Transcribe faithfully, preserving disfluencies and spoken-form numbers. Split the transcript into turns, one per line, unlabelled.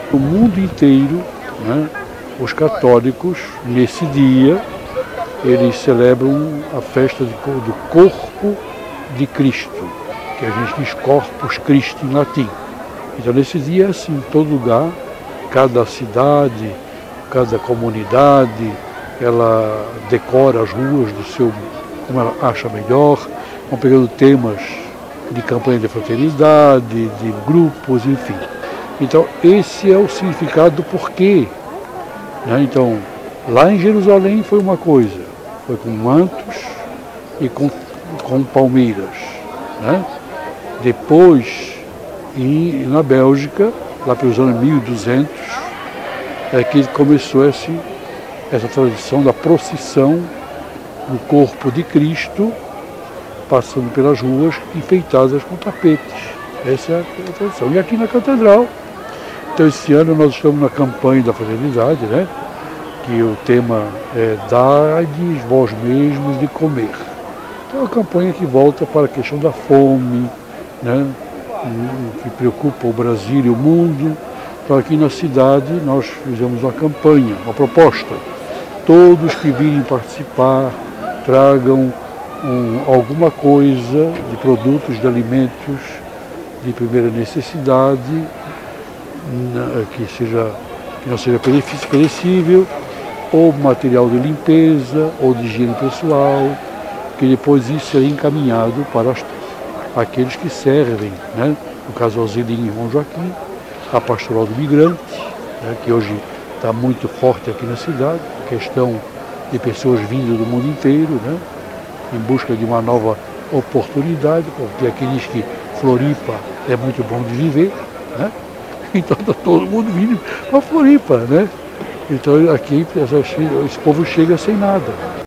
No mundo inteiro, né, os católicos, nesse dia, eles celebram a festa do corpo de Cristo, que a gente diz Corpus Christi em latim. Então, nesse dia, assim, em todo lugar, cada cidade, cada comunidade, ela decora as ruas do seu, como ela acha melhor, vão pegando temas de campanha de fraternidade, de grupos, enfim. Então, esse é o significado do porquê. Né? Então, lá em Jerusalém foi uma coisa, foi com mantos e com, com palmeiras. Né? Depois, e na Bélgica, lá pelos anos mil e duzentos, é que começou esse, essa tradição da procissão do corpo de Cristo, passando pelas ruas enfeitadas com tapetes. Essa é a tradição. E aqui na Catedral, então esse ano nós estamos na campanha da fraternidade, né? Que o tema é Dai-lhes vós mesmos de comer. Então é uma campanha que volta para a questão da fome, né? Que preocupa o Brasil e o mundo. Então aqui na cidade nós fizemos uma campanha, uma proposta. Todos que virem participar tragam um, alguma coisa de produtos, de alimentos de primeira necessidade, que, seja, que não seja perecível, ou material de limpeza, ou de higiene pessoal, que depois isso será encaminhado para as, aqueles que servem, né? No caso, o Zelim e João Joaquim, a Pastoral do Migrante, né? Que hoje está muito forte aqui na cidade, a questão de pessoas vindas do mundo inteiro, né? Em busca de uma nova oportunidade, porque aqui diz que Floripa é muito bom de viver, né? Então está todo mundo vindo para Floripa, né? Então aqui esse povo chega sem nada.